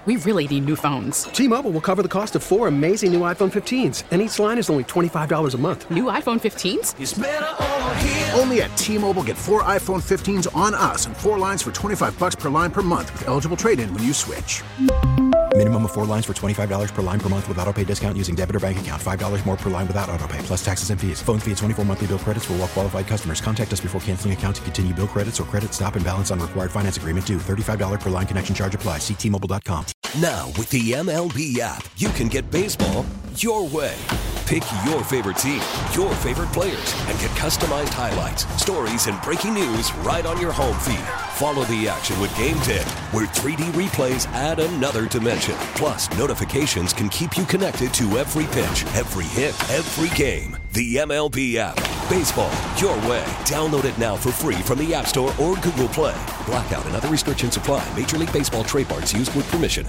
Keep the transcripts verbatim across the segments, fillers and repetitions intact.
we really need new phones. T-Mobile will cover the cost of four amazing new iPhone fifteens, and each line is only twenty-five dollars a month. New iPhone fifteens? It's better over here. Only at T-Mobile, get four iPhone fifteens on us and four lines for twenty-five dollars per line per month with eligible trade-in when you switch. Minimum of four lines for twenty-five dollars per line per month with autopay discount using debit or bank account. five dollars more per line without autopay, plus taxes and fees. Phone fee at twenty-four monthly bill credits for well-qualified customers. Contact us before canceling account to continue bill credits or credit stop and balance on required finance agreement due. thirty-five dollars per line connection charge applies. See T Mobile dot com. Now, with the M L B app, you can get baseball your way. Pick your favorite team, your favorite players, and get customized highlights, stories, and breaking news right on your home feed. Follow the action with Game Day, where three D replays add another dimension. Plus, notifications can keep you connected to every pitch, every hit, every game. The M L B app. Baseball your way. Download it now for free from the App Store or Google Play. Blackout and other restrictions apply. Major League Baseball trademarks used with permission.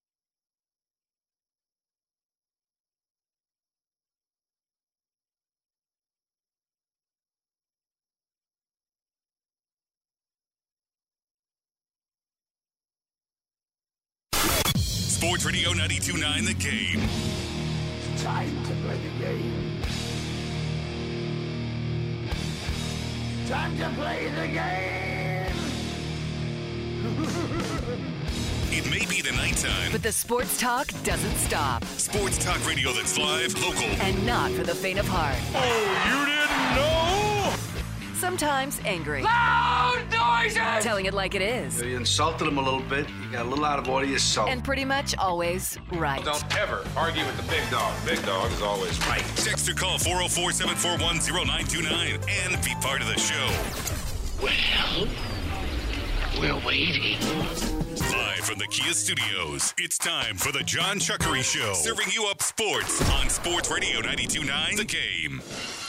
Sports Radio ninety-two point nine The Game. It's time to play the game. Time to play the game. It may be the nighttime, but the sports talk doesn't stop. Sports talk radio that's live, local, and not for the faint of heart. Oh, you didn't know? Sometimes angry. Loud noises! Telling it like it is. You insulted him a little bit. You got a little out of order yourself. And pretty much always right. Don't ever argue with the big dog. Big dog is always right. Text or call four oh four, seven four one, oh nine two nine and be part of the show. Well, we're waiting. Live from the Kia Studios, it's time for the John Chuckery Show. Serving you up sports on Sports Radio ninety-two point nine The Game.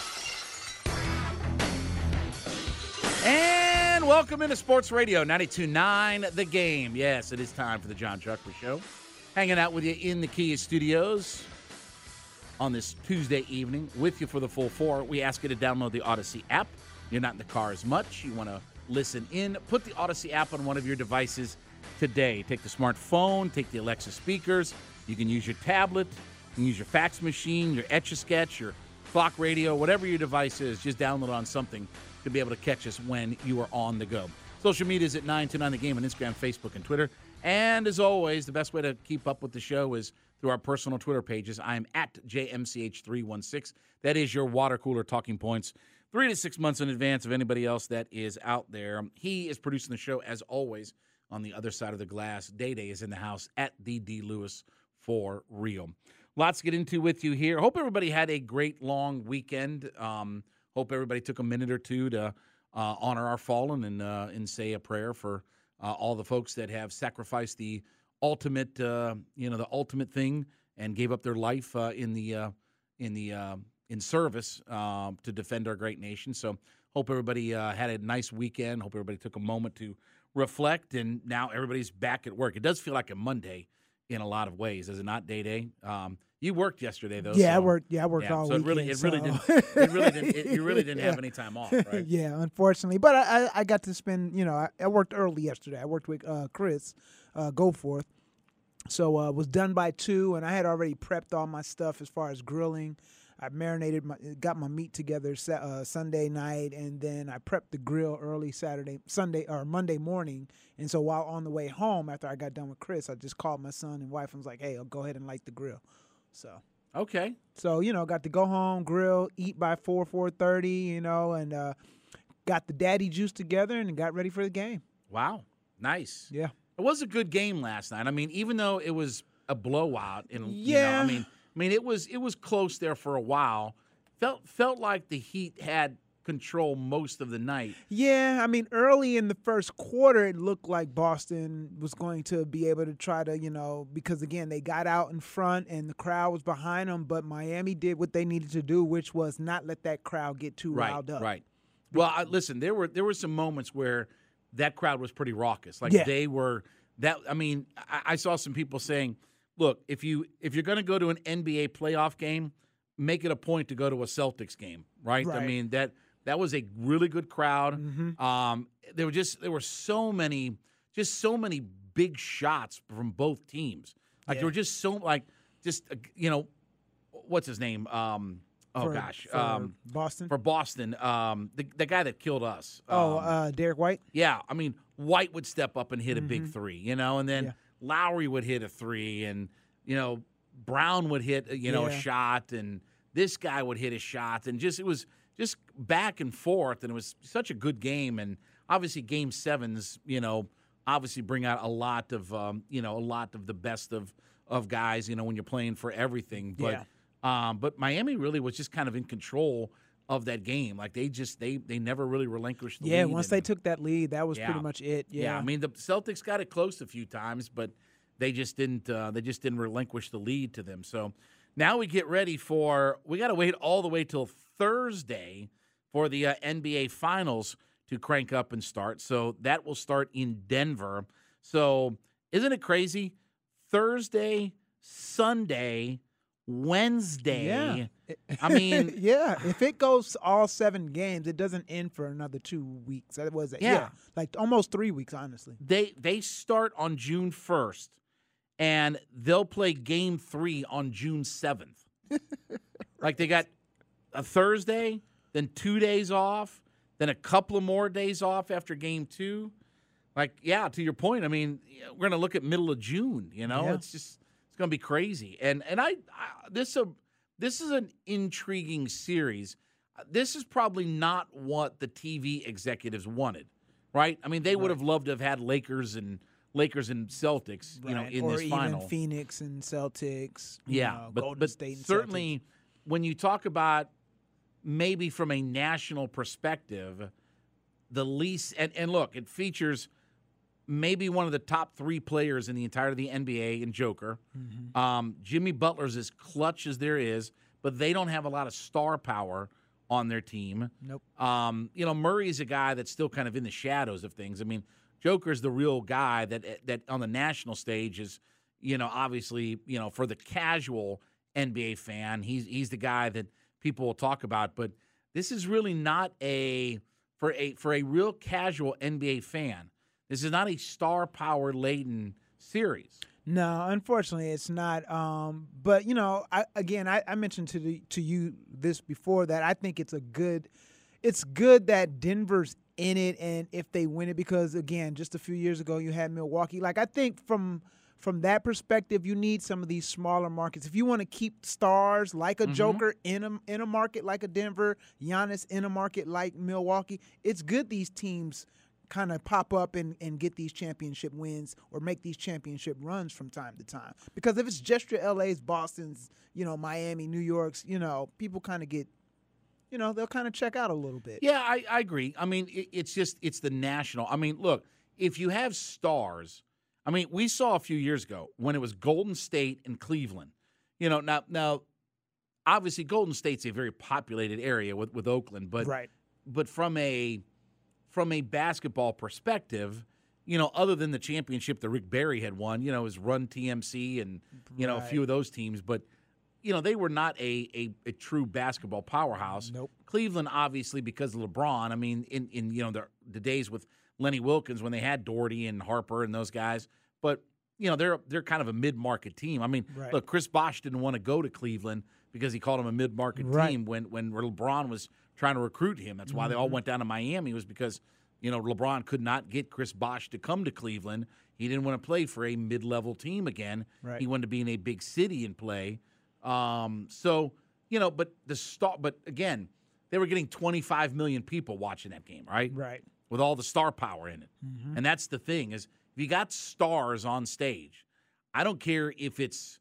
And welcome into Sports Radio ninety-two point nine The Game. Yes, it is time for the John Chuckery Show. Hanging out with you in the Kia Studios on this Tuesday evening with you for the full four. We ask you to download the Odyssey app. You're not in the car as much. You want to listen in. Put the Odyssey app on one of your devices today. Take the smartphone, take the Alexa speakers. You can use your tablet. You can use your fax machine, your Etch-a-Sketch, your clock radio, whatever your device is. Just download it on something to be able to catch us when you are on the go. Social media is at nine two nine The Game on Instagram, Facebook, and Twitter. And as always, the best way to keep up with the show is through our personal Twitter pages. I am at J M C H three one six. That is your water cooler talking points. Three to six months in advance of anybody else that is out there. He is producing the show, as always, on the other side of the glass. Day Day is in the house at the D Lewis for real. Lots to get into with you here. Hope everybody had a great long weekend. Um, hope everybody took a minute or two to uh, honor our fallen and uh, and say a prayer for uh, all the folks that have sacrificed the ultimate, uh, you know, the ultimate thing and gave up their life uh, in the uh, in the uh, in service uh, to defend our great nation. So hope everybody uh, had a nice weekend. Hope everybody took a moment to reflect, and now everybody's back at work. It does feel like a Monday in a lot of ways, is it not, Day Day? Um, you worked yesterday, though. Yeah, so, I worked. Yeah, I worked yeah, all so it weekend. really, it so. really didn't. It really didn't. It, you really didn't yeah. have any time off, right? Yeah, unfortunately, but I, I, I got to spend. You know, I, I worked early yesterday. I worked with uh, Chris uh, Goforth, so uh, was done by two, and I had already prepped all my stuff as far as grilling. I marinated, my, got my meat together uh, Sunday night, and then I prepped the grill early Saturday, Sunday or Monday morning. And so while on the way home, after I got done with Chris, I just called my son and wife and was like, "Hey, I'll go ahead and light the grill." So okay, so you know, got to go home, grill, eat by four, four thirty, you know, and uh, got the daddy juice together and got ready for the game. Wow, nice. Yeah, it was a good game last night. I mean, even though it was a blowout, and yeah, you know, I mean. I mean, it was it was close there for a while. Felt felt like the Heat had control most of the night. Yeah, I mean, early in the first quarter, it looked like Boston was going to be able to try to, you know, because, again, they got out in front and the crowd was behind them, but Miami did what they needed to do, which was not let that crowd get too right, riled up. Right, Well, I, listen, there were there were some moments where that crowd was pretty raucous. Like, yeah. they were – that. I mean, I, I saw some people saying – look, if you if you're going to go to an N B A playoff game, make it a point to go to a Celtics game, right? right. I mean that that was a really good crowd. Mm-hmm. Um, there were just there were so many just so many big shots from both teams. Like Yeah. there were just so like just uh, you know, what's his name? Um, oh For- gosh, for um, Boston? For Boston, um, the the guy that killed us. Oh, um, uh, Derek White? yeah, I mean, White would step up and hit a big Mhm. three, you know, and then Yeah. Lowry would hit a three, and you know, Brown would hit, you know, a Yeah. shot, and this guy would hit a shot, and just it was just back and forth, and it was such a good game, and obviously Game Sevens, you know, obviously bring out a lot of, um, you know, a lot of the best of of guys, you know, when you're playing for everything, but um, but Miami really was just kind of in control of that game. Like they just they they never really relinquished the Yeah, lead. once and- they took that lead, that was Yeah. pretty much it. Yeah. I mean the Celtics got it close a few times, but they just didn't. Uh, they just didn't relinquish the lead to them. So now we get ready for. We got to wait all the way till Thursday for the uh, N B A Finals to crank up and start. So that will start in Denver. So isn't it crazy? Thursday, Sunday, Wednesday. Yeah. I mean, yeah. If it goes all seven games, it doesn't end for another two weeks. That was it. Yeah. Like almost three weeks, honestly. They they start on June first, and they'll play Game Three on June seventh. Like they got a Thursday, then two days off, then a couple of more days off after Game Two. Like, yeah, to your point, I mean, we're gonna look at middle of June. You know, Yeah. it's just it's gonna be crazy. And and I, I this a this is an intriguing series. This is probably not what the T V executives wanted, right? I mean, they would have loved to have had Lakers and Lakers and Celtics, you know, Right. in or this even final. Phoenix and Celtics. you Yeah, know, but, Golden but State and certainly when you talk about maybe from a national perspective, the least and, and look, it features maybe one of the top three players in the entire of the N B A in Joker. Mm-hmm. Um, Jimmy Butler's as clutch as there is, but they don't have a lot of star power on their team. Nope. Um, you know, Murray's a guy that's still kind of in the shadows of things. I mean, Joker's the real guy that that on the national stage is, you know, obviously, you know, for the casual N B A fan, he's he's the guy that people will talk about. But this is really not a for a for a real casual N B A fan. This is not a star power laden series. No, unfortunately, it's not. Um, but you know, I, again, I, I mentioned to the, to you this before that I think it's a good, it's good that Denver's in it, and if they win it, because again, just a few years ago you had Milwaukee. Like I think from from that perspective, you need some of these smaller markets if you want to keep stars like a Mhm. Joker in a in a market like a Denver, Giannis in a market like Milwaukee. It's good these teams kind of pop up and, and get these championship wins or make these championship runs from time to time. Because if it's just your L A's, Boston's, you know, Miami, New York's, you know, people kind of get, you know, they'll kind of check out a little bit. Yeah, I, I agree. I mean, it, it's just it's the national. I mean, look, if you have stars, I mean, we saw a few years ago when it was Golden State and Cleveland. You know, now now obviously Golden State's a very populated area with, with Oakland, but Right. but from a from a basketball perspective, you know, other than the championship that Rick Barry had won, you know, his Run T M C and you know a Right. few of those teams, but you know, they were not a, a, a true basketball powerhouse. Nope. Cleveland, obviously, because of LeBron. I mean, in, in you know the, the days with Lenny Wilkins when they had Doherty and Harper and those guys. But, you know, they're they're kind of a mid-market team. I mean, Right. look, Chris Bosh didn't want to go to Cleveland because he called him a mid-market Right. team when, when LeBron was trying to recruit him. That's why they all Mhm. went down to Miami, was because, you know, LeBron could not get Chris Bosh to come to Cleveland. He didn't want to play for a mid-level team again. Right. He wanted to be in a big city and play. Um, so, you know, but the star, but again, they were getting twenty-five million people watching that game, right? Right. With all the star power in it. Mhm. And that's the thing is if you got stars on stage, I don't care if it's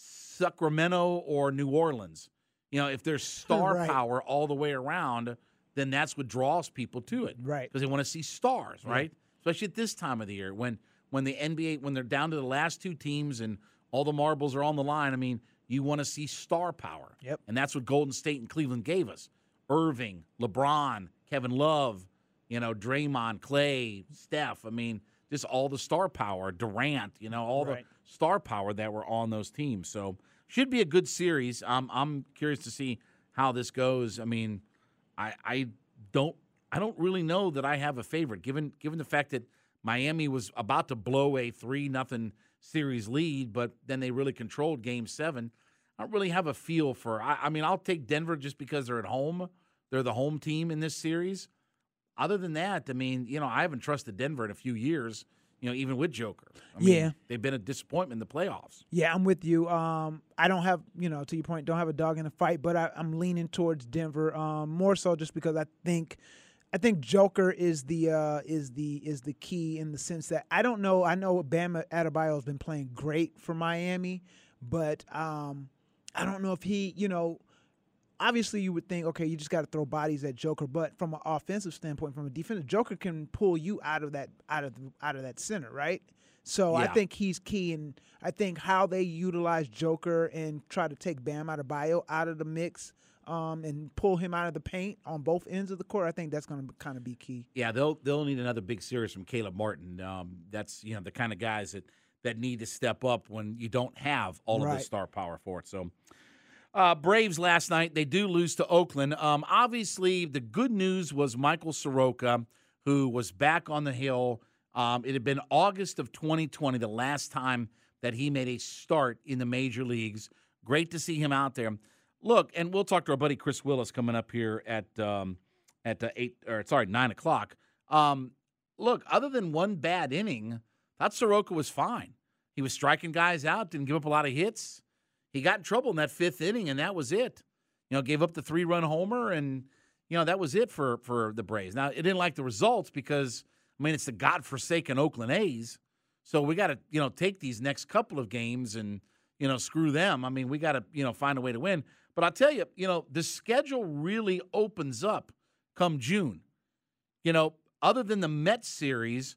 Sacramento or New Orleans. You know, if there's star Right. power all the way around, then that's what draws people to it. Right. Because they want to see stars, Yeah. right? Especially at this time of the year when when the N B A, when they're down to the last two teams and all the marbles are on the line. I mean, you want to see star power. Yep. And that's what Golden State and Cleveland gave us. Irving, LeBron, Kevin Love, you know, Draymond, Clay, Steph. I mean, just all the star power, Durant, you know, all Right. the star power that were on those teams. So should be a good series. Um, I'm curious to see how this goes. I mean, I, I don't I don't really know that I have a favorite, given given the fact that Miami was about to blow a three nothing series lead, but then they really controlled Game seven. I don't really have a feel for I, I mean, I'll take Denver just because they're at home. They're the home team in this series. Other than that, I mean, you know, I haven't trusted Denver in a few years, you know, even with Joker. I mean, yeah. They've been a disappointment in the playoffs. Yeah, I'm with you. Um, I don't have, you know, to your point, don't have a dog in the fight, but I, I'm leaning towards Denver um, more so just because I think I think Joker is the uh, is the is the key in the sense that I don't know. I know Bam Adebayo has been playing great for Miami, but um, I don't know if he, you know, obviously you would think, okay, you just got to throw bodies at Joker, but from an offensive standpoint, from a defensive, Joker can pull you out of that out of the, out of that center, right? So Yeah. I think he's key, and I think how they utilize Joker and try to take Bam Adebayo out of the mix um, and pull him out of the paint on both ends of the court, I think that's going to kind of be key. Yeah, they'll they'll need another big series from Caleb Martin. Um, that's you know the kind of guys that, that need to step up when you don't have all of Right. the star power for it. So, uh, Braves last night, they do lose to Oakland. Um, obviously, the good news was Michael Soroka, who was back on the hill. Um, it had been August of twenty twenty, the last time that he made a start in the major leagues. Great to see him out there. Look, and we'll talk to our buddy Chris Willis coming up here at um, at uh, eight or sorry nine o'clock. Um, look, other than one bad inning, thought Soroka was fine. He was striking guys out, didn't give up a lot of hits. He got in trouble in that fifth inning, and that was it. You know, gave up the three-run homer, and you know that was it for for the Braves. Now, it didn't like the results because I mean it's the godforsaken Oakland A's, so we got to you know take these next couple of games and you know screw them. I mean we got to you know find a way to win. But I'll tell you, you know the schedule really opens up come June. You know, other than the Mets series,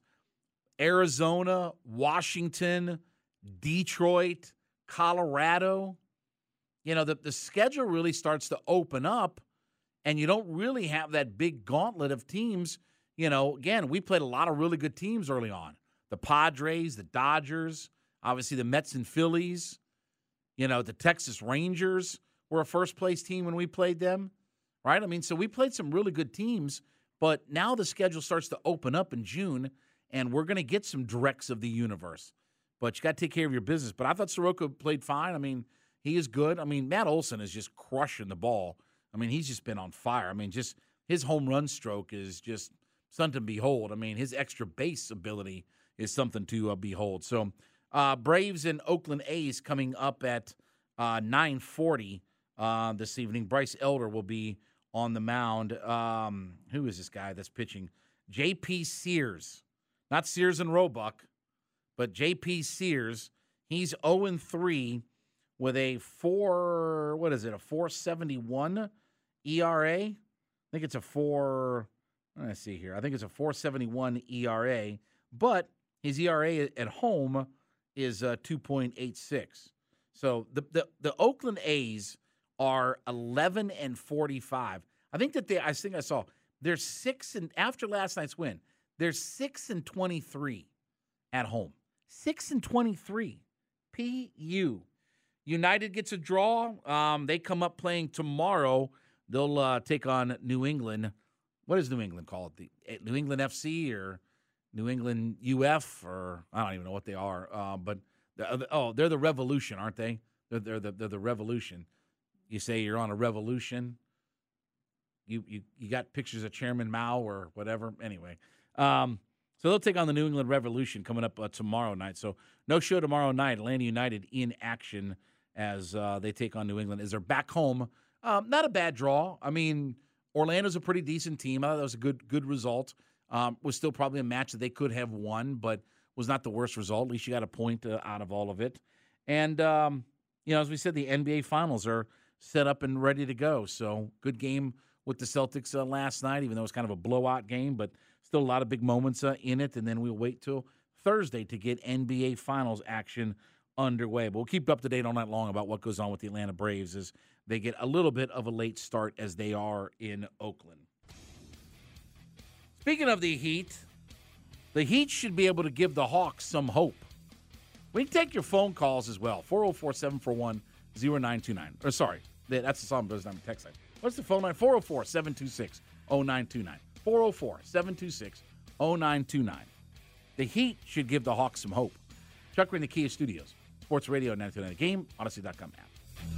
Arizona, Washington, Detroit, Colorado, you know, the, the schedule really starts to open up, and you don't really have that big gauntlet of teams. You know, again, we played a lot of really good teams early on. The Padres, the Dodgers, obviously the Mets and Phillies, you know, the Texas Rangers were a first-place team when we played them, right? I mean, so we played some really good teams, but now the schedule starts to open up in June, and we're going to get some directs of the universe. But you got to take care of your business. But I thought Soroka played fine. I mean, he is good. I mean, Matt Olson is just crushing the ball. I mean, he's just been on fire. I mean, just his home run stroke is just something to behold. I mean, his extra base ability is something to uh, behold. So uh, Braves and Oakland A's coming up at uh, nine forty uh, this evening. Bryce Elder will be on the mound. Um, who is this guy that's pitching? J P Sears. Not Sears and Roebuck, but J P Sears. He's oh and three with a four, what is it, a four seventy-one E R A? I think it's a four, let's see here. I think it's a four seventy-one E R A, but his E R A at home is uh, two point eight six. So the, the the Oakland A's are eleven and forty-five. I think that they, I think I saw, they're six, and after last night's win, they're six and twenty-three at home. six and twenty-three. P U. United gets a draw. Um, they come up playing tomorrow. They'll uh, take on New England. What does New England call it? The New England F C or New England U F, or I don't even know what they are. Uh, but the, oh, they're the Revolution, aren't they? They're, they're the they're the Revolution. You say you're on a revolution. You you you got pictures of Chairman Mao or whatever. Anyway, um, so they'll take on the New England Revolution coming up uh, tomorrow night. So no show tomorrow night. Atlanta United in action as uh, they take on New England as they're back home. Um, not a bad draw. I mean, Orlando's a pretty decent team. I thought that was a good good result. Um, was still probably a match that they could have won, but was not the worst result. At least you got a point uh, out of all of it. And, um, you know, as we said, the N B A Finals are set up and ready to go. So good game with the Celtics uh, last night, even though it was kind of a blowout game, but still a lot of big moments uh, in it. And then we'll wait till Thursday to get N B A Finals action underway. But we'll keep up to date all night long about what goes on with the Atlanta Braves as they get a little bit of a late start as they are in Oakland. Speaking of the Heat, the Heat should be able to give the Hawks some hope. We can take your phone calls as well. four oh four, seven four one, oh nine two nine. Or sorry, that's the song, but it's not a text line. What's the phone line? four oh four, seven two six, oh nine two nine. four oh four, seven two six, oh nine two nine. the Heat should give the Hawks some hope. Chuck, we're in the Kia Studios. Sports Radio ninety-two point nine The Game, Odyssey dot com app.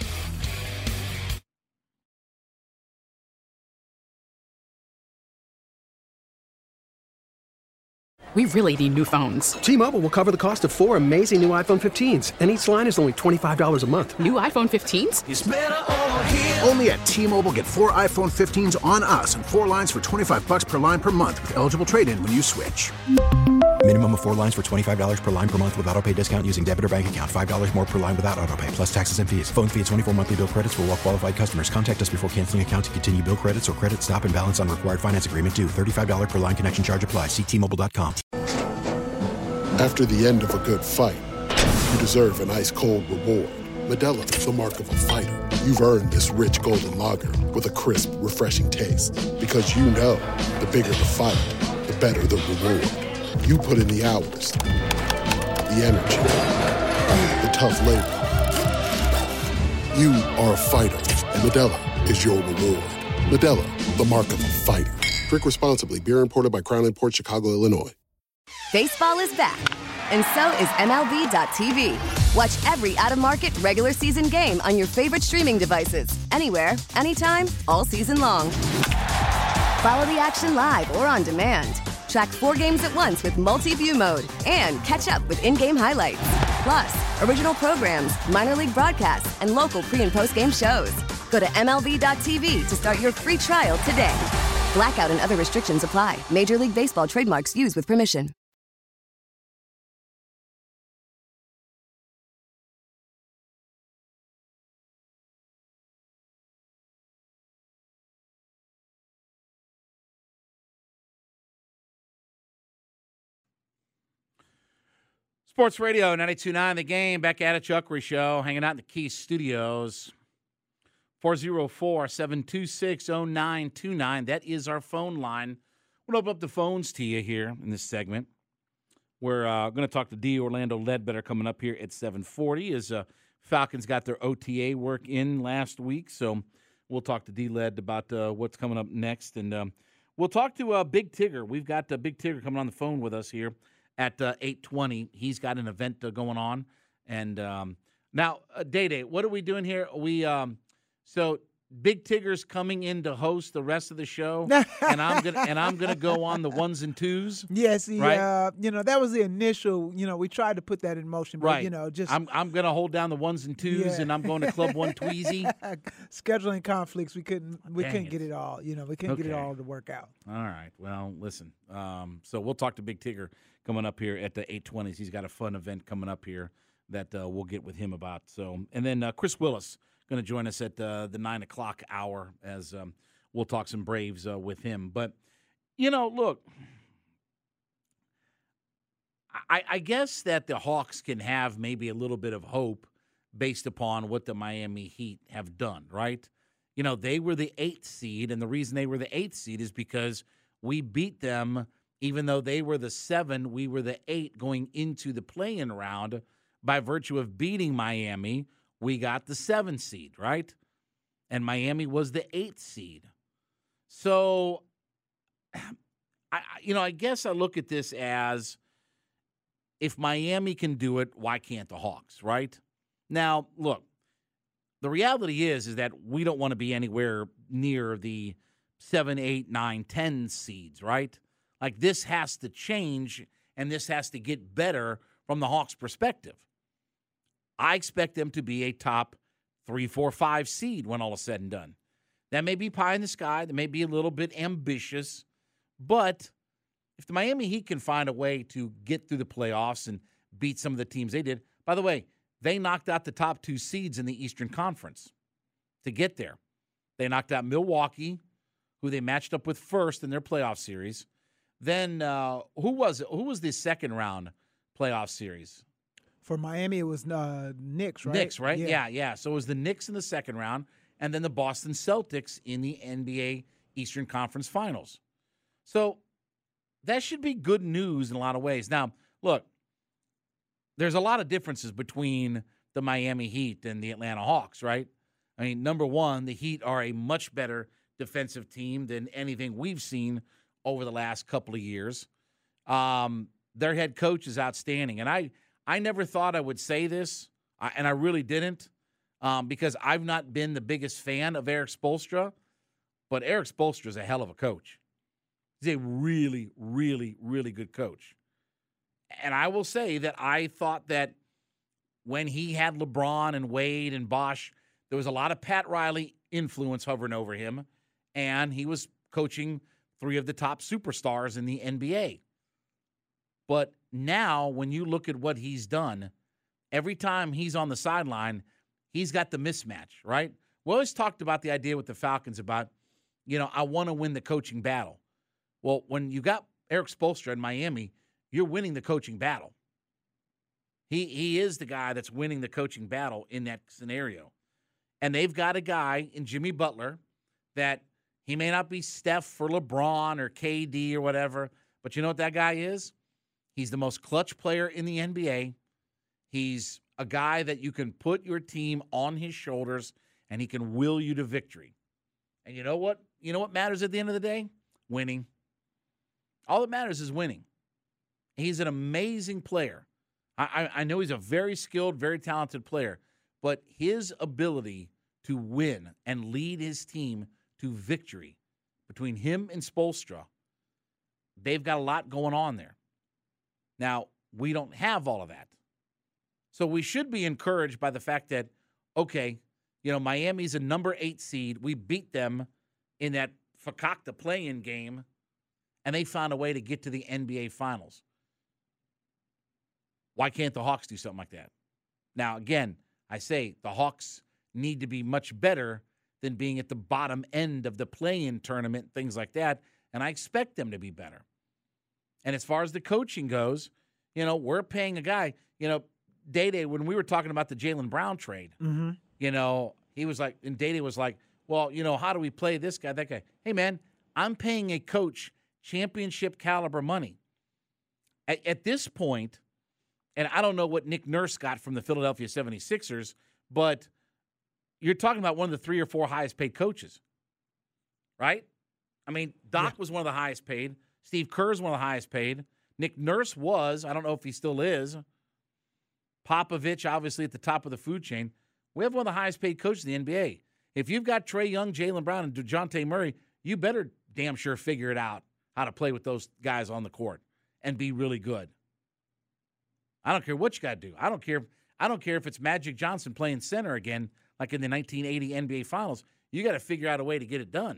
We really need new phones. T-Mobile will cover the cost of four amazing new iPhone fifteens, and each line is only twenty-five dollars a month. New iPhone fifteens? It's better over here. Only at T-Mobile, get four iPhone fifteens on us and four lines for twenty-five bucks per line per month with eligible trade-in when you switch. Minimum of four lines for twenty-five dollars per line per month with autopay discount using debit or bank account. five dollars more per line without autopay, plus taxes and fees. Phone fee at twenty-four monthly bill credits for well qualified customers. Contact us before canceling account to continue bill credits or credit stop and balance on required finance agreement due. thirty-five dollars per line connection charge applies. See T Mobile dot com. After the end of a good fight, you deserve an ice-cold reward. Modelo is the mark of a fighter. You've earned this rich golden lager with a crisp, refreshing taste. Because you know, the bigger the fight, the better the reward. You put in the hours, the energy, the tough labor. You are a fighter, and Modelo is your reward. Modelo, the mark of a fighter. Drink responsibly. Beer imported by Crown Imports, Chicago, Illinois. Baseball is back, and so is M L B dot T V. Watch every out-of-market regular season game on your favorite streaming devices, anywhere, anytime, all season long. Follow the action live or on demand. Track four games at once with multi-view mode and catch up with in-game highlights. Plus, original programs, minor league broadcasts, and local pre- and post-game shows. Go to M L B dot T V to start your free trial today. Blackout and other restrictions apply. Major League Baseball trademarks used with permission. Sports Radio ninety-two point nine The Game, back at it, Chuckery Show, hanging out in the Key Studios. four oh four, seven two six, oh nine two nine. That is our phone line. We'll open up the phones to you here in this segment. We're uh, going to talk to D. Orlando Ledbetter coming up here at seven forty as uh, Falcons got their O T A work in last week. So we'll talk to D. Led about uh, what's coming up next. And um, we'll talk to uh, Big Tigger. We've got uh, Big Tigger coming on the phone with us here at uh, eight twenty. He's got an event uh, going on. And um, now, uh, Day Day, what are we doing here? We um, so Big Tigger's coming in to host the rest of the show, and I'm gonna and I'm gonna go on the ones and twos. Yes, yeah, right? uh, you know that was the initial. You know, we tried to put that in motion, but right. you know, just I'm I'm gonna hold down the ones and twos, yeah. and I'm going to Club One Tweezy. Scheduling conflicts, we couldn't we Dang couldn't it. get it all. You know, we couldn't get it Okay. all to work out. All right. Well, listen. Um, so we'll talk to Big Tigger coming up here at the eight twenties. He's got a fun event coming up here that uh, we'll get with him about. So, and then uh, Chris Willis going to join us at uh, the nine o'clock hour as um, we'll talk some Braves uh, with him. But you know, look, I, I guess that the Hawks can have maybe a little bit of hope based upon what the Miami Heat have done, right? You know, they were the eighth seed, and the reason they were the eighth seed is because we beat them. Even though they were the seven, we were the eight going into the play-in round. By virtue of beating Miami, we got the seven seed, right? And Miami was the eighth seed. So, I, you know, I guess I look at this as if Miami can do it, why can't the Hawks, right? Now, look, the reality is, is that we don't want to be anywhere near the seven, eight, nine, ten seeds, right? Like, this has to change, and this has to get better from the Hawks' perspective. I expect them to be a top three, four, five seed when all is said and done. That may be pie in the sky. That may be a little bit ambitious. But if the Miami Heat can find a way to get through the playoffs and beat some of the teams they did, by the way, they knocked out the top two seeds in the Eastern Conference to get there. They knocked out Milwaukee, who they matched up with first in their playoff series. Then uh, who was it? Who was the second round playoff series? For Miami, it was uh, Knicks, right? Knicks, right? Yeah. yeah, yeah. So it was the Knicks in the second round, and then the Boston Celtics in the N B A Eastern Conference Finals. So that should be good news in a lot of ways. Now, look, there's a lot of differences between the Miami Heat and the Atlanta Hawks, right? I mean, number one, the Heat are a much better defensive team than anything we've seen over the last couple of years. Um, their head coach is outstanding. And I, I never thought I would say this, and I really didn't, um, because I've not been the biggest fan of Eric Spoelstra, but Eric Spoelstra is a hell of a coach. He's a really, really, really good coach. And I will say that I thought that when he had LeBron and Wade and Bosh, there was a lot of Pat Riley influence hovering over him, and he was coaching three of the top superstars in the N B A. But now, when you look at what he's done, every time he's on the sideline, he's got the mismatch, right? We always talked about the idea with the Falcons about, you know, I want to win the coaching battle. Well, when you got Eric Spoelstra in Miami, you're winning the coaching battle. He he is the guy that's winning the coaching battle in that scenario. And they've got a guy in Jimmy Butler that he may not be Steph or LeBron or K D or whatever, but you know what that guy is? He's the most clutch player in the N B A. He's a guy that you can put your team on his shoulders, and he can will you to victory. And you know what? You know what matters at the end of the day? Winning. All that matters is winning. He's an amazing player. I, I, I know he's a very skilled, very talented player, but his ability to win and lead his team to victory, between him and Spoelstra, they've got a lot going on there. Now, we don't have all of that. So we should be encouraged by the fact that, okay, you know, Miami's a number eight seed. We beat them in that Fakakta play-in game, and they found a way to get to the N B A Finals. Why can't the Hawks do something like that? Now, again, I say the Hawks need to be much better than being at the bottom end of the play-in tournament, things like that, and I expect them to be better. And as far as the coaching goes, you know, we're paying a guy, you know, Day-Day, when we were talking about the Jaylen Brown trade, Mm-hmm. you know, he was like, and Day-Day was like, well, you know, how do we play this guy, that guy? Hey, man, I'm paying a coach championship caliber money. At, at this point, and I don't know what Nick Nurse got from the Philadelphia seventy-sixers, but you're talking about one of the three or four highest paid coaches, right? I mean, Doc yeah. was one of the highest paid. Steve Kerr's one of the highest paid. Nick Nurse was. I don't know if he still is. Popovich, obviously, at the top of the food chain. We have one of the highest paid coaches in the N B A. If you've got Trae Young, Jaylen Brown, and DeJounte Murray, you better damn sure figure it out how to play with those guys on the court and be really good. I don't care what you got to do. I don't care. I don't care if it's Magic Johnson playing center again, like in the nineteen eighty N B A Finals. You got to figure out a way to get it done.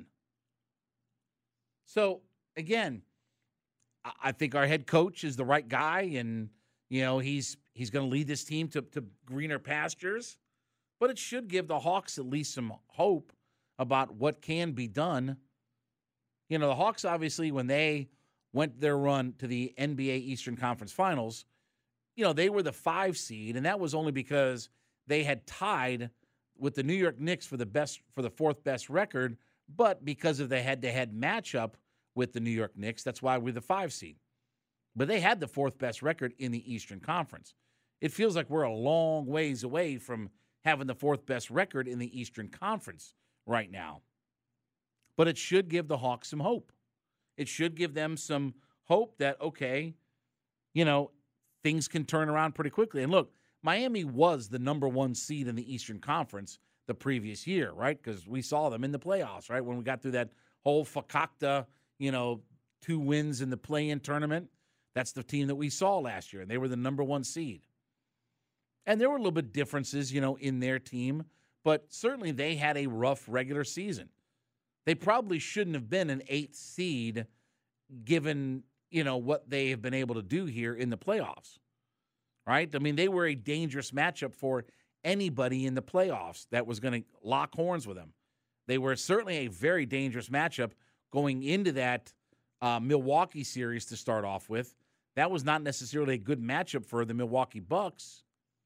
So, again, I think our head coach is the right guy, and you know he's he's going to lead this team to, to greener pastures. But it should give the Hawks at least some hope about what can be done. You know, the Hawks, obviously, when they went their run to the N B A Eastern Conference Finals, you know, they were the five seed, and that was only because they had tied with the New York Knicks for the best for the fourth best record, but because of the head-to-head matchup with the New York Knicks, that's why we're the five seed. But they had the fourth best record in the Eastern Conference. It feels like we're a long ways away from having the fourth best record in the Eastern Conference right now. But it should give the Hawks some hope. It should give them some hope that, okay, you know, things can turn around pretty quickly. And look, Miami was the number one seed in the Eastern Conference the previous year, right? Because we saw them in the playoffs, right? When we got through that whole Fakakta, you know, two wins in the play-in tournament. That's the team that we saw last year, and they were the number one seed. And there were a little bit differences, you know, in their team, but certainly they had a rough regular season. They probably shouldn't have been an eighth seed given, you know, what they have been able to do here in the playoffs, right? I mean, they were a dangerous matchup for anybody in the playoffs that was going to lock horns with them. They were certainly a very dangerous matchup going into that uh, Milwaukee series to start off with. That was not necessarily a good matchup for the Milwaukee Bucks.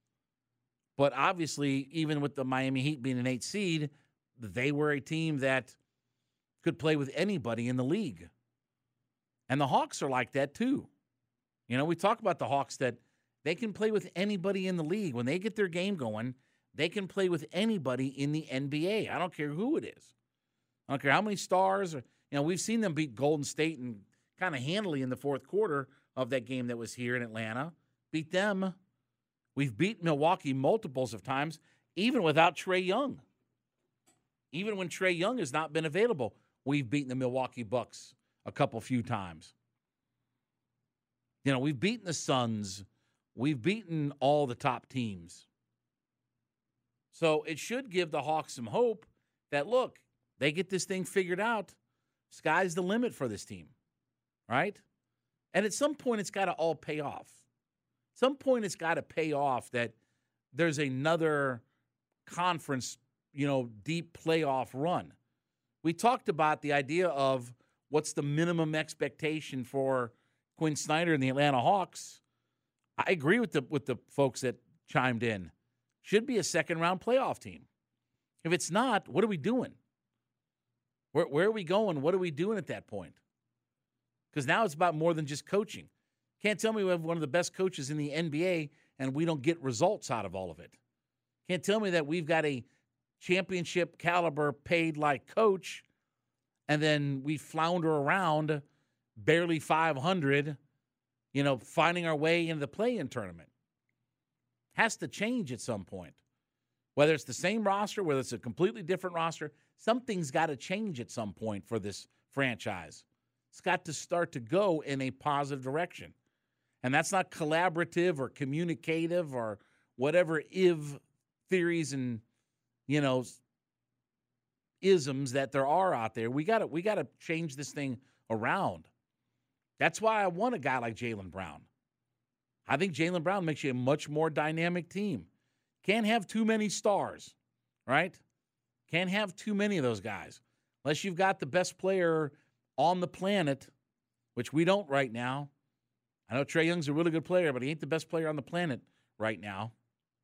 But obviously, even with the Miami Heat being an eight seed, they were a team that could play with anybody in the league. And the Hawks are like that too. You know, we talk about the Hawks that they can play with anybody in the league. When they get their game going, they can play with anybody in the N B A. I don't care who it is. I don't care how many stars. Or, you know, we've seen them beat Golden State and kind of handily in the fourth quarter of that game that was here in Atlanta. Beat them. We've beat Milwaukee multiples of times, even without Trae Young. Even when Trae Young has not been available, we've beaten the Milwaukee Bucks a couple few times. You know, we've beaten the Suns. We've beaten all the top teams. So it should give the Hawks some hope that, look, they get this thing figured out. Sky's the limit for this team, right? And at some point, it's got to all pay off. At some point, it's got to pay off that there's another conference, you know, deep playoff run. We talked about the idea of what's the minimum expectation for Quinn Snyder and the Atlanta Hawks. I agree with the with the folks that chimed in. Should be a second-round playoff team. If it's not, what are we doing? Where, where are we going? What are we doing at that point? Because now it's about more than just coaching. Can't tell me we have one of the best coaches in the N B A and we don't get results out of all of it. Can't tell me that we've got a championship caliber paid like coach and then we flounder around barely five hundred, you know, finding our way into the play-in tournament. Has to change at some point. Whether it's the same roster, whether it's a completely different roster, something's got to change at some point for this franchise. It's got to start to go in a positive direction. And that's not collaborative or communicative or whatever if theories and, you know, isms that there are out there. We got to we got to change this thing around. That's why I want a guy like Jaylen Brown. I think Jaylen Brown makes you a much more dynamic team. Can't have too many stars, right? Can't have too many of those guys. Unless you've got the best player on the planet, which we don't right now. I know Trae Young's a really good player, but he ain't the best player on the planet right now.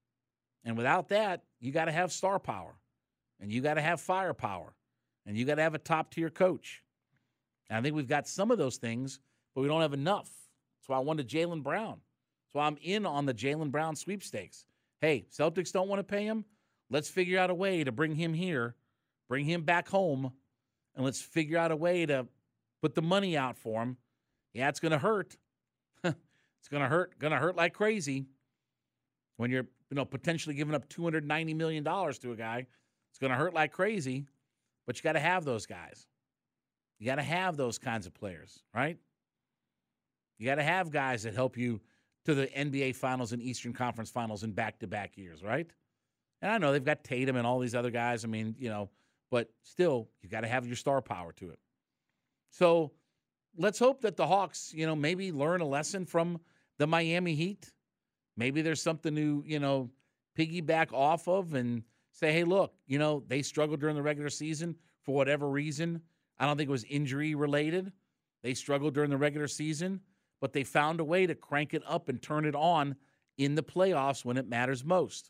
And without that, you got to have star power. And you got to have firepower. And you got to have a top-tier coach. And I think we've got some of those things, but we don't have enough. That's why I wanted Jaylen Brown. That's why I'm in on the Jaylen Brown sweepstakes. Hey, Celtics don't want to pay him. Let's figure out a way to bring him here, bring him back home, and let's figure out a way to put the money out for him. Yeah, it's going to hurt. It's going to hurt, going to hurt like crazy when you're, you know, potentially giving up two hundred ninety million dollars to a guy. It's going to hurt like crazy, but you got to have those guys. You got to have those kinds of players, right? You got to have guys that help you to the N B A Finals and Eastern Conference Finals in back-to-back years, right? And I know they've got Tatum and all these other guys. I mean, you know, but still, you got to have your star power to it. So let's hope that the Hawks, you know, maybe learn a lesson from the Miami Heat. Maybe there's something to, you know, piggyback off of and say, hey, look, you know, they struggled during the regular season for whatever reason. I don't think it was injury related. They struggled during the regular season, but they found a way to crank it up and turn it on in the playoffs when it matters most.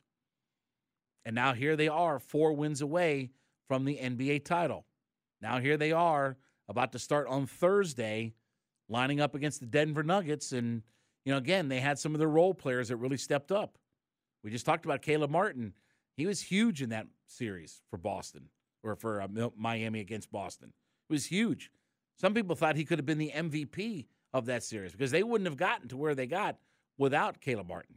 And now here they are, four wins away from the N B A title. Now here they are, about to start on Thursday, lining up against the Denver Nuggets. And, you know, again, they had some of their role players that really stepped up. We just talked about Caleb Martin. He was huge in that series for Boston, or for uh, Miami against Boston. It was huge. Some people thought he could have been the M V P of that series because they wouldn't have gotten to where they got without Caleb Martin.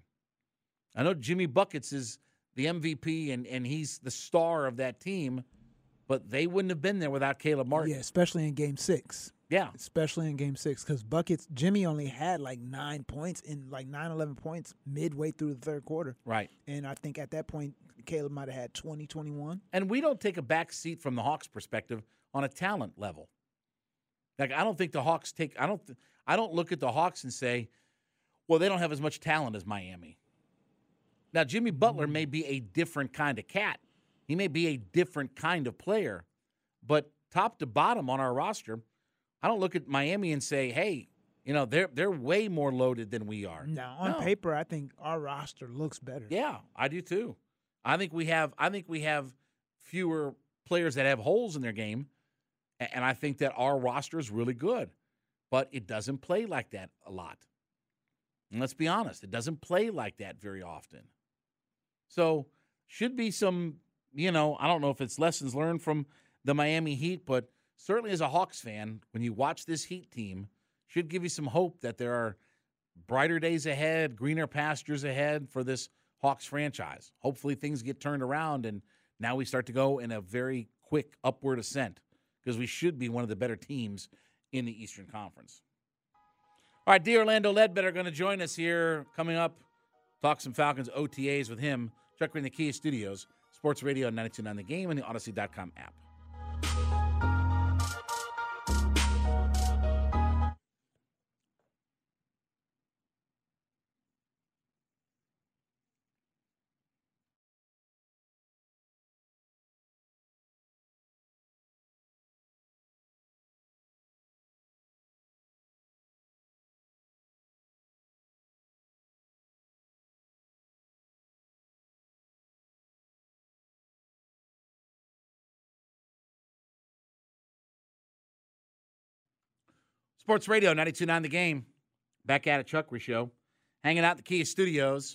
I know Jimmy Buckets is the M V P and, and he's the star of that team, but they wouldn't have been there without Caleb Martin. Yeah, especially in game six. Yeah. Especially in game six because Buckets, Jimmy only had like nine points in like nine, eleven points midway through the third quarter. Right. And I think at that point, Caleb might have had twenty, twenty-one. And we don't take a back seat from the Hawks' perspective on a talent level. Like, I don't think the Hawks take, I don't, th- I don't look at the Hawks and say, well, they don't have as much talent as Miami. Now, Jimmy Butler may be a different kind of cat. He may be a different kind of player. But top to bottom on our roster, I don't look at Miami and say, hey, you know, they're they're way more loaded than we are. Now, on no. paper, I think our roster looks better. Yeah, I do too. I think we have I think we have fewer players that have holes in their game, and I think that our roster is really good. But it doesn't play like that a lot. And let's be honest, it doesn't play like that very often. So should be some, you know, I don't know if it's lessons learned from the Miami Heat, but certainly as a Hawks fan, when you watch this Heat team, should give you some hope that there are brighter days ahead, greener pastures ahead for this Hawks franchise. Hopefully things get turned around, and now we start to go in a very quick upward ascent because we should be one of the better teams in the Eastern Conference. All right, D. Orlando Ledbetter going to join us here coming up. Talk some Falcons O T As with him. Check in the Kia Studios, Sports Radio ninety-two point nine The Game, and the Odyssey dot com app. Sports Radio ninety-two point nine The Game. Back at it, Chuckery Show. Hanging out at the Kia Studios.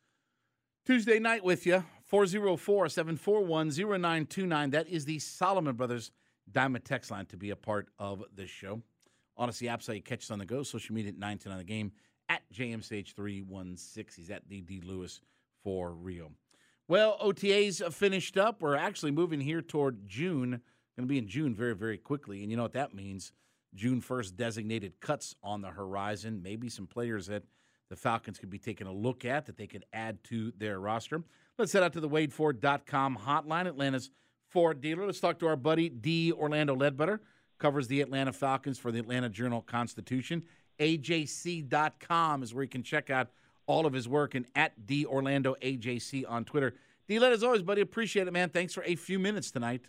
Tuesday night with you. four oh four, seven four one, oh nine two nine. That is the Solomon Brothers Diamond Text line to be a part of this show. Odyssey app, so you catch us on the go. Social media at nine two nine The Game. At J M C H three one six. He's at D D Lewis for Rio. Well, O T As finished up. We're actually moving here toward June. Going to be in June very, very quickly. And you know what that means. June first designated cuts on the horizon. Maybe some players that the Falcons could be taking a look at that they could add to their roster. Let's head out to the Wade Ford dot com hotline, Atlanta's Ford dealer. Let's talk to our buddy, D. Orlando Ledbetter. Covers the Atlanta Falcons for the Atlanta Journal-Constitution. A J C dot com is where you can check out all of his work, and at D. Orlando A J C on Twitter. D. Led, as always, buddy, appreciate it, man. Thanks for a few minutes tonight.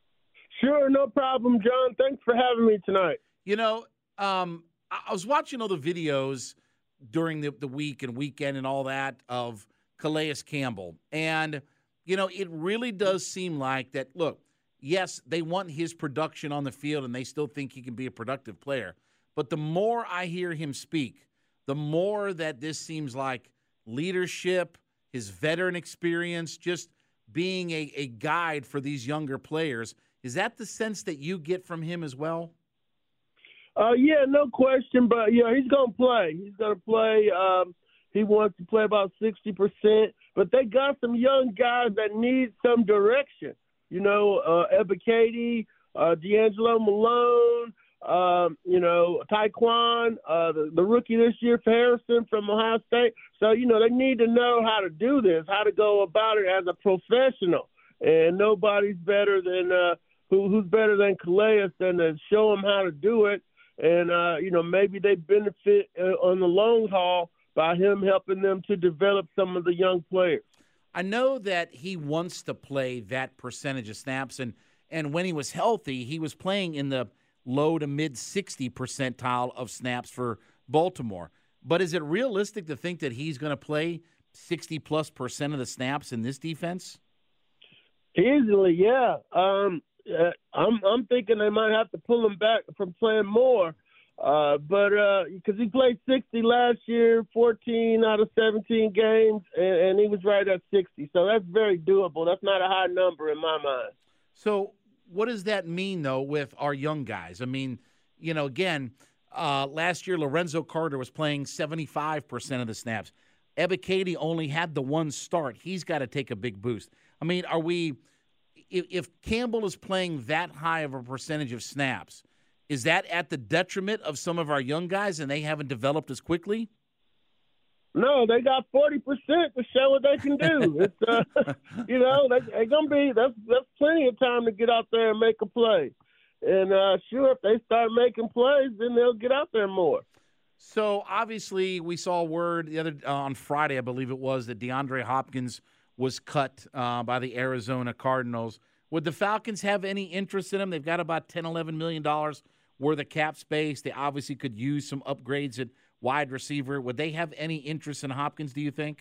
Sure, no problem, John. Thanks for having me tonight. You know, um, I was watching all the videos during the, the week and weekend and all that of Calais Campbell. And, you know, it really does seem like that, look, yes, they want his production on the field and they still think he can be a productive player. But the more I hear him speak, the more that this seems like leadership, his veteran experience, just being a, a guide for these younger players. Is that the sense that you get from him as well? Uh, yeah, no question. But, yeah, he's going to play. He's going to play. Um, he wants to play about sixty percent. But they got some young guys that need some direction. You know, uh, Ebiketie, uh, D'Angelo Malone, um, you know, Taekwon, uh, the, the rookie this year for Harrison from Ohio State. So, you know, they need to know how to do this, how to go about it as a professional. And nobody's better than uh, who, who's better than Calais than to show them how to do it. And, uh, you know, maybe they benefit uh, on the long haul by him helping them to develop some of the young players. I know that he wants to play that percentage of snaps, and, and when he was healthy, he was playing in the low to mid sixty percentile of snaps for Baltimore. But is it realistic to think that he's going to play sixty plus percent of the snaps in this defense? Easily, yeah. Um, uh, I'm I'm thinking they might have to pull him back from playing more. Uh, but because uh, he played sixty last year, fourteen out of seventeen games, and, and he was right at sixty. So that's very doable. That's not a high number in my mind. So what does that mean, though, with our young guys? I mean, you know, again, uh, last year Lorenzo Carter was playing seventy-five percent of the snaps. Ebiketie only had the one start. He's got to take a big boost. I mean, are we if, – if Campbell is playing that high of a percentage of snaps, is that at the detriment of some of our young guys and they haven't developed as quickly? No, they got forty percent to show what they can do. It's, uh, you know, they, they're going to be that's, – that's plenty of time to get out there and make a play. And, uh, sure, if they start making plays, then they'll get out there more. So, obviously, we saw word the other uh, on Friday, I believe it was, that DeAndre Hopkins was cut uh, by the Arizona Cardinals. Would the Falcons have any interest in him? They've got about ten, eleven million dollars worth of cap space. They obviously could use some upgrades at wide receiver. Would they have any interest in Hopkins, do you think?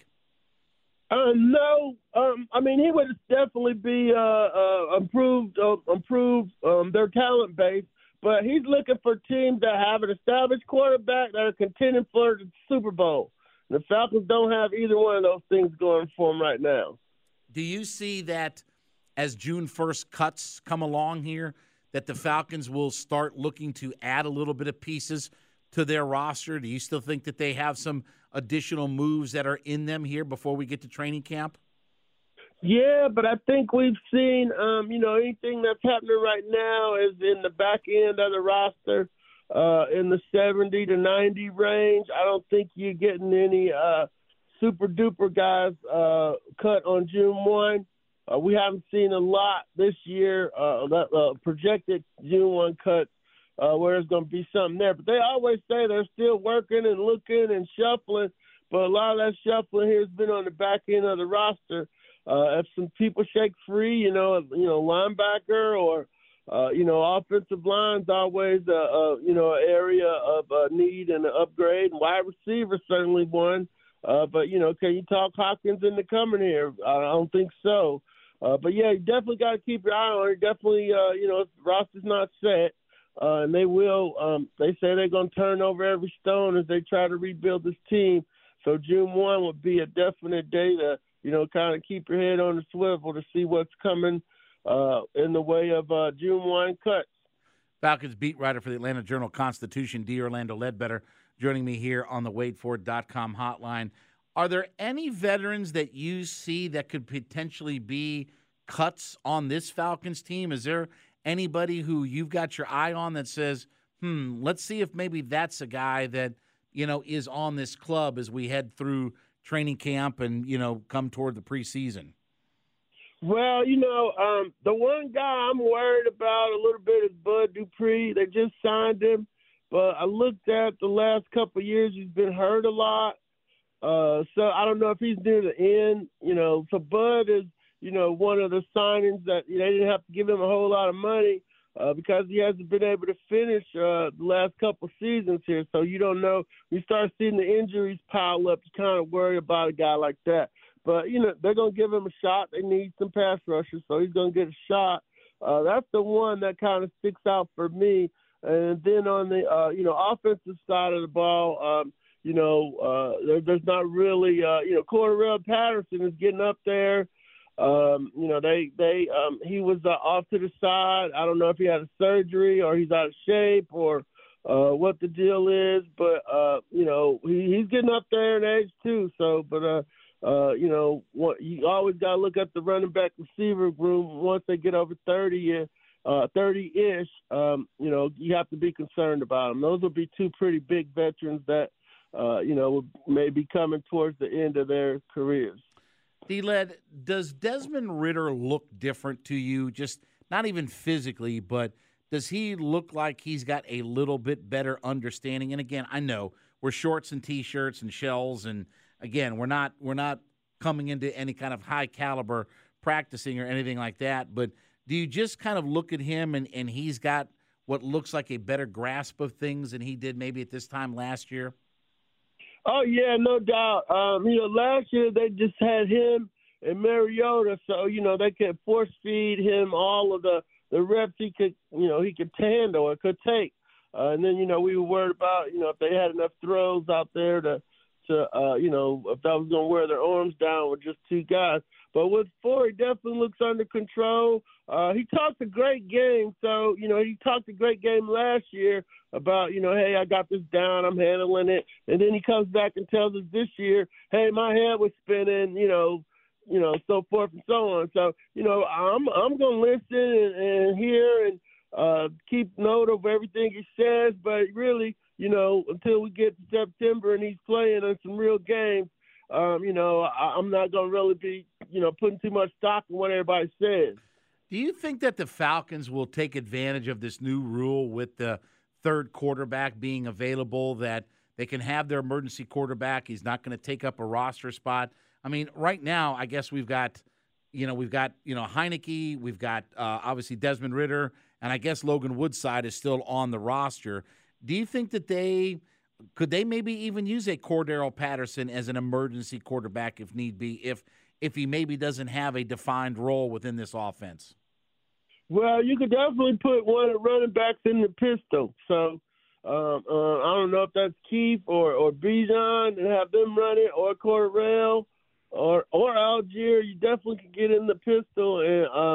Uh, no. Um, I mean, he would definitely be uh, uh, improved, uh, improved um, their talent base. But he's looking for teams that have an established quarterback that are contending for the Super Bowl. The Falcons don't have either one of those things going for them right now. Do you see that as June first cuts come along here, that the Falcons will start looking to add a little bit of pieces to their roster? Do you still think that they have some additional moves that are in them here before we get to training camp? Yeah, but I think we've seen, um, you know, anything that's happening right now is in the back end of the roster, uh, in the seventy to ninety range. I don't think you're getting any uh, super-duper guys uh, cut on June first. Uh, we haven't seen a lot this year, uh, that, uh, projected June first cuts uh, where there's going to be something there. But they always say they're still working and looking and shuffling, but a lot of that shuffling here has been on the back end of the roster. Uh, if some people shake free, you know, you know, linebacker or, uh, you know, offensive line's always, a, a, you know, an area of uh, need and an upgrade. Wide receiver certainly one. Uh, but, you know, can you talk Hopkins into coming here? I don't think so. Uh, but, yeah, you definitely got to keep your eye on it. Definitely, uh, you know, the roster's not set. Uh, and they will, um, they say they're going to turn over every stone as they try to rebuild this team. So June first would be a definite day to, you know, kind of keep your head on the swivel to see what's coming uh, in the way of uh, June first cuts. Falcons beat writer for the Atlanta Journal-Constitution, D. Orlando Ledbetter, joining me here on the Wade Ford dot com hotline. Are there any veterans that you see that could potentially be cuts on this Falcons team? Is there anybody who you've got your eye on that says, hmm, let's see if maybe that's a guy that, you know, is on this club as we head through training camp and, you know, come toward the preseason? Well, you know, um, the one guy I'm worried about a little bit is Bud Dupree. They just signed him, but I looked at the last couple of years, he's been hurt a lot. Uh, so I don't know if he's near the end. You know, so Bud is, you know, one of the signings that you know, they didn't have to give him a whole lot of money uh, because he hasn't been able to finish uh, the last couple seasons here. So you don't know. You start seeing the injuries pile up, you kind of worry about a guy like that. But, you know, they're going to give him a shot. They need some pass rushers, so he's going to get a shot. Uh, that's the one that kind of sticks out for me. And then on the, uh, you know, offensive side of the ball, um, you know, uh, there, there's not really, uh, you know, Cordarrelle Patterson is getting up there. Um, you know, they, they, um, he was uh, off to the side. I don't know if he had a surgery or he's out of shape or uh, what the deal is, but, uh, you know, he, he's getting up there in age too. So, but, uh, uh, you know, what, you always got to look at the running back receiver room once they get over thirty, uh, thirty-ish, um, you know, you have to be concerned about them. Those will be two pretty big veterans that, uh, you know, may be coming towards the end of their careers. D-Led, does Desmond Ridder look different to you? Just not even physically, but does he look like he's got a little bit better understanding? And again, I know we're shorts and T-shirts and shells, and again, we're not we're not coming into any kind of high caliber practicing or anything like that. But do you just kind of look at him and, and he's got what looks like a better grasp of things than he did maybe at this time last year? Oh, yeah, no doubt. Um, you know, last year they just had him and Mariota, so, you know, they could force feed him all of the, the reps he could, you know, he could handle or could take. Uh, and then, you know, we were worried about, you know, if they had enough throws out there to, to uh, you know, if that was going to wear their arms down with just two guys. But with Ford, he definitely looks under control. Uh, he talked a great game. So, you know, he talked a great game last year about, you know, hey, I got this down, I'm handling it. And then he comes back and tells us this year, hey, my head was spinning, you know, you know, so forth and so on. So, you know, I'm I'm going to listen and, and hear and uh, keep note of everything he says. But really, you know, until we get to September and he's playing in some real games, um, you know, I, I'm not going to really be, you know, putting too much stock in what everybody says. Do you think that the Falcons will take advantage of this new rule with the third quarterback being available, that they can have their emergency quarterback? He's not going to take up a roster spot. I mean, right now, I guess we've got, you know, we've got, you know, Heineke, we've got uh, obviously Desmond Ridder, and I guess Logan Woodside is still on the roster. Do you think that they could they maybe even use a Cordarrelle Patterson as an emergency quarterback if need be, if if he maybe doesn't have a defined role within this offense? Well, you could definitely put one of the running backs in the pistol. So um, uh, I don't know if that's Keith or, or Bijan and have them run it, or Cordarrelle or or Algier. You definitely could get in the pistol and, um,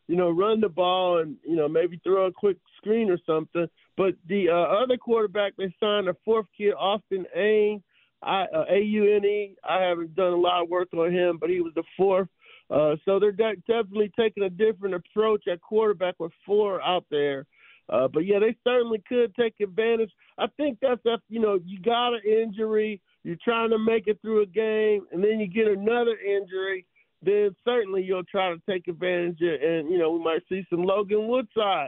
you know, run the ball and, you know, maybe throw a quick screen or something. But the uh, other quarterback they signed, a fourth kid, Austin Aune, I, uh, A U N E. I haven't done a lot of work on him, but he was the fourth. Uh, so they're de- definitely taking a different approach at quarterback with four out there. Uh, but, yeah, they certainly could take advantage. I think that's, that's, you know, you got an injury, you're trying to make it through a game, and then you get another injury, then certainly you'll try to take advantage of, and, you know, we might see some Logan Woodside.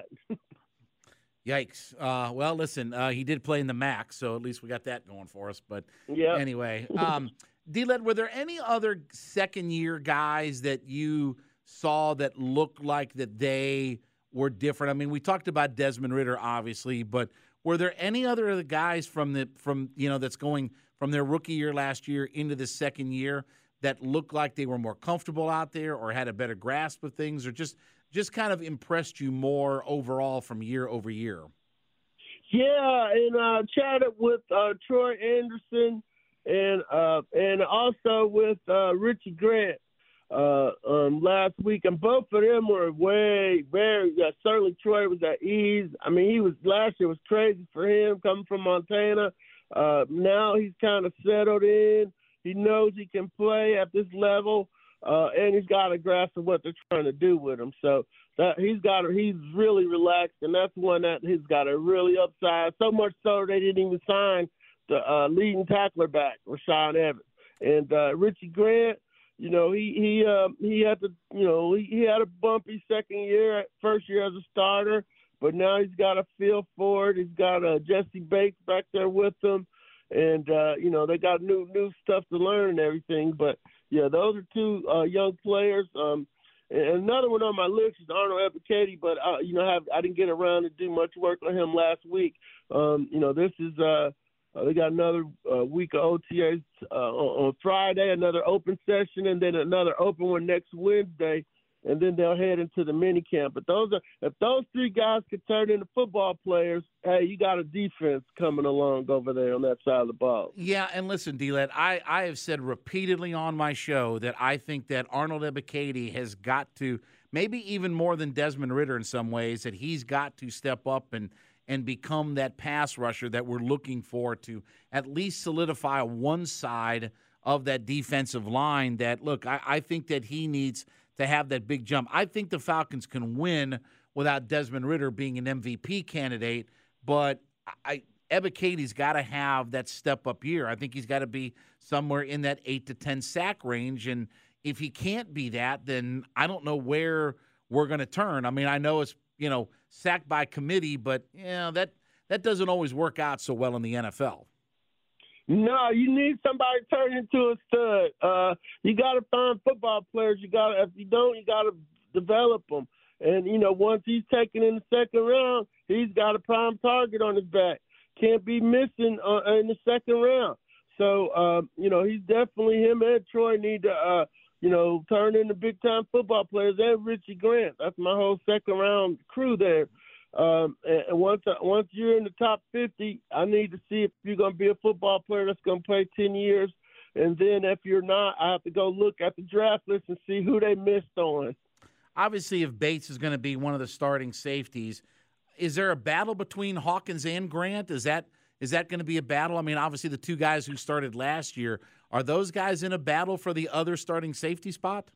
Yikes. Uh, well, listen, uh, he did play in the M A C, so at least we got that going for us. But yep. anyway, um, D-Led, were there any other second-year guys that you saw that looked like that they were different? I mean, we talked about Desmond Ridder, obviously, but were there any other of the guys from the from you know that's going from their rookie year last year into the second year that looked like they were more comfortable out there or had a better grasp of things, or just just kind of impressed you more overall from year over year? Yeah, and I uh, chatted with uh, Troy Anderson and uh, and also with uh, Richie Grant uh, um, last week, and both of them were way, very, yeah, certainly Troy was at ease. I mean, he was, last year was crazy for him coming from Montana. Uh, now he's kind of settled in. He knows he can play at this level, uh, and he's got a grasp of what they're trying to do with him. So that he's got, he's really relaxed, and that's one that he's got a really upside. So much so they didn't even sign the uh, leading tackler back, Rashaan Evans, and uh, Richie Grant. You know, he he uh, he had to, you know, he, he had a bumpy second year, first year as a starter, but now he's got a feel for it. He's got uh, Jesse Bates back there with him. And, uh, you know, they got new new stuff to learn and everything. But, yeah, those are two uh, young players. Um, and another one on my list is Arnold Ebiketie, but, uh, you know, I, have, I didn't get around to do much work on him last week. Um, you know, this is uh, uh, they got another uh, week of O T As uh, on, on Friday, another open session, and then another open one next Wednesday. And then they'll head into the mini camp. But those are if those three guys could turn into football players, hey, you got a defense coming along over there on that side of the ball. Yeah, and listen, D-Led, I, I have said repeatedly on my show that I think that Arnold Ebiketie has got to, maybe even more than Desmond Ridder in some ways, that he's got to step up and, and become that pass rusher that we're looking for to at least solidify one side of that defensive line that, look, I, I think that he needs – to have that big jump. I think the Falcons can win without Desmond Ridder being an M V P candidate, but I, Ebiketie's got to have that step-up year. I think he's got to be somewhere in that eight to ten sack range, and if he can't be that, then I don't know where we're going to turn. I mean, I know it's, you know, sacked by committee, but, you know, that, that doesn't always work out so well in the N F L. No, you need somebody to turn into a stud. Uh, you got to find football players. You got to, if you don't, you got to develop them. And you know, once he's taken in the second round, he's got a prime target on his back. Can't be missing uh, in the second round. So uh, you know, he's definitely him and Troy need to, uh, you know, turn into big time football players. And Richie Grant. That's my whole second round crew there. Um, and once once you're in the top fifty, I need to see if you're going to be a football player that's going to play ten years. And then if you're not, I have to go look at the draft list and see who they missed on. Obviously, if Bates is going to be one of the starting safeties, is there a battle between Hawkins and Grant? Is that is that going to be a battle? I mean, obviously, the two guys who started last year, are those guys in a battle for the other starting safety spot?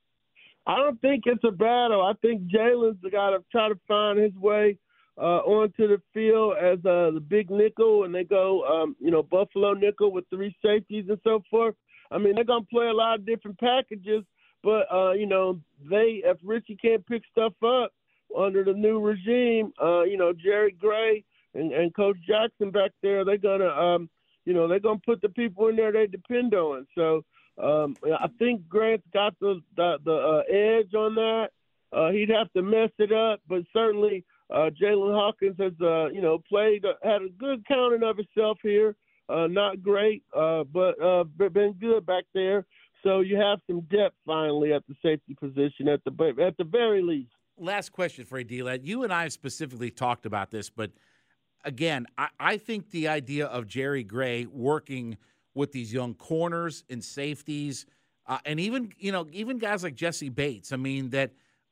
I don't think it's a battle. I think Jalen's got to try to find his way uh, onto the field as uh, the big nickel, and they go, um, you know, Buffalo nickel with three safeties and so forth. I mean, they're going to play a lot of different packages, but, uh, you know, they if Richie can't pick stuff up under the new regime, uh, you know, Jerry Gray and, and Coach Jackson back there, they're going to, um, you know, they're going to put the people in there they depend on. So, Um, I think Grant's got the the, the uh, edge on that. Uh, he'd have to mess it up, but certainly uh, Jalen Hawkins has, uh, you know, played, uh, had a good counting of himself here. Uh, not great, uh, but uh, been good back there. So you have some depth finally at the safety position at the at the very least. Last question for you, D-Led. You and I have specifically talked about this, but again, I, I think the idea of Jerry Gray working with these young corners and safeties, uh, and even, you know, even guys like Jesse Bates. I mean, that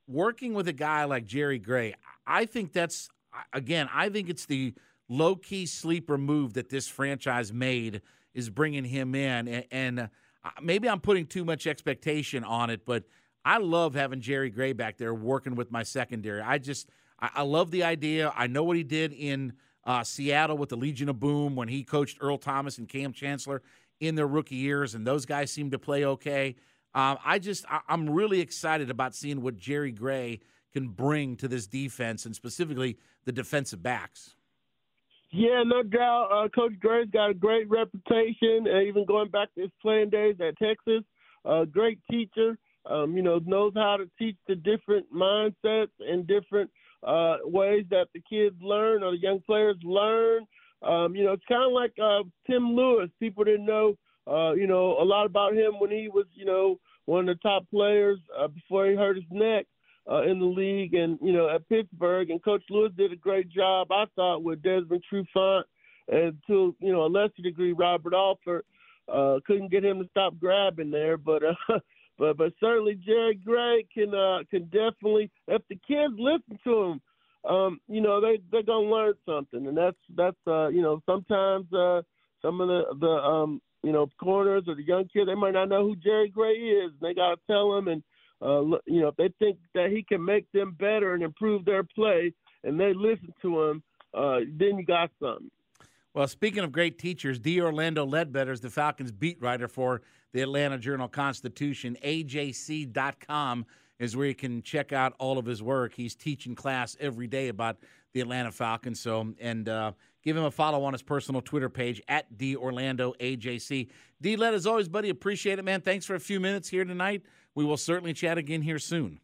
working with a guy like Jerry Gray, I think that's, again, I think it's the low-key sleeper move that this franchise made is bringing him in. And, and uh, maybe I'm putting too much expectation on it, but I love having Jerry Gray back there working with my secondary. I just I, I love the idea. I know what he did in uh, Seattle with the Legion of Boom when he coached Earl Thomas and Cam Chancellor in their rookie years, and those guys seem to play okay. Um, I just I, I'm really excited about seeing what Jerry Gray can bring to this defense, and specifically the defensive backs. Yeah, no doubt. Uh, Coach Gray's got a great reputation, uh, even going back to his playing days at Texas. Uh, great teacher, um, you know, knows how to teach the different mindsets and different uh, ways that the kids learn or the young players learn. Um, you know, it's kind of like uh, Tim Lewis. People didn't know, uh, you know, a lot about him when he was, you know, one of the top players uh, before he hurt his neck. Uh, in the league and, you know, at Pittsburgh. And Coach Lewis did a great job, I thought, with Desmond Trufant and to, you know, a lesser degree, Robert Alford. Uh, couldn't get him to stop grabbing there. But uh, but but certainly Jerry Gray can uh, can definitely, if the kids listen to him, um, you know, they, they're going to learn something. And that's, that's uh, you know, sometimes uh, some of the, the um, you know, corners or the young kids, they might not know who Jerry Gray is. And they got to tell them. And, Uh, you know, if they think that he can make them better and improve their play and they listen to him, uh, then you got something. Well, speaking of great teachers, D. Orlando Ledbetter is the Falcons beat writer for the Atlanta Journal-Constitution. A J C dot com is where you can check out all of his work. He's teaching class every day about the Atlanta Falcons. So, and uh, give him a follow on his personal Twitter page, at D. Orlando A J C. D. Led, as always, buddy, appreciate it, man. Thanks for a few minutes here tonight. We will certainly chat again here soon.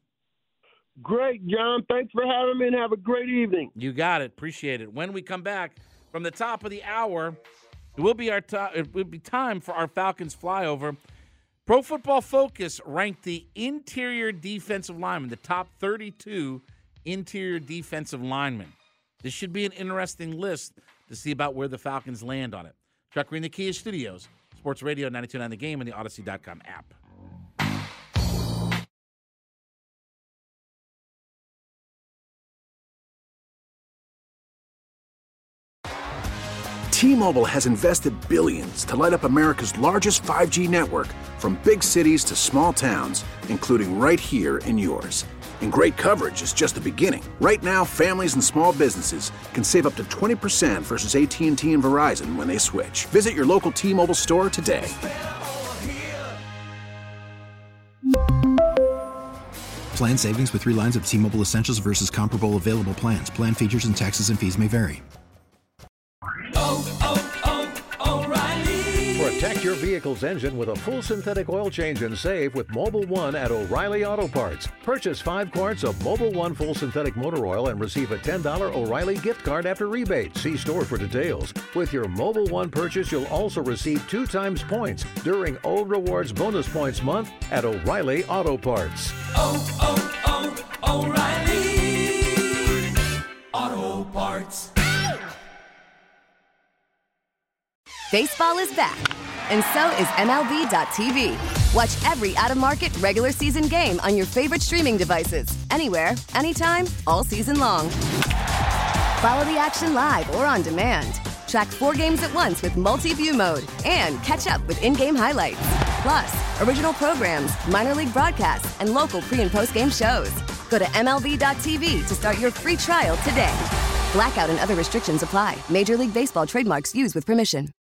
Great, John. Thanks for having me, and have a great evening. You got it. Appreciate it. When we come back from the top of the hour, it will be our to- it will be time for our Falcons flyover. Pro Football Focus ranked the interior defensive linemen, the top thirty-two interior defensive linemen. This should be an interesting list to see about where the Falcons land on it. Chuck in the Kia Studios, Sports Radio ninety-two point nine The Game, and the Odyssey dot com app. T-Mobile has invested billions to light up America's largest five G network, from big cities to small towns, including right here in yours. And great coverage is just the beginning. Right now, families and small businesses can save up to twenty percent versus A T and T and Verizon when they switch. Visit your local T-Mobile store today. Plan savings with three lines of T-Mobile Essentials versus comparable available plans. Plan features and taxes and fees may vary. Protect your vehicle's engine with a full synthetic oil change and save with Mobil one at O'Reilly Auto Parts. Purchase five quarts of Mobil one full synthetic motor oil and receive a ten dollars O'Reilly gift card after rebate. See store for details. With your Mobil one purchase, you'll also receive two times points during O Rewards Bonus Points Month at O'Reilly Auto Parts. Oh, oh, oh, O'Reilly Auto Parts. Baseball is back, and so is M L B dot T V. Watch every out-of-market regular season game on your favorite streaming devices, anywhere, anytime, all season long. Follow the action live or on demand. Track four games at once with multi-view mode and catch up with in-game highlights. Plus, original programs, minor league broadcasts, and local pre- and post-game shows. Go to M L B dot T V to start your free trial today. Blackout and other restrictions apply. Major League Baseball trademarks used with permission.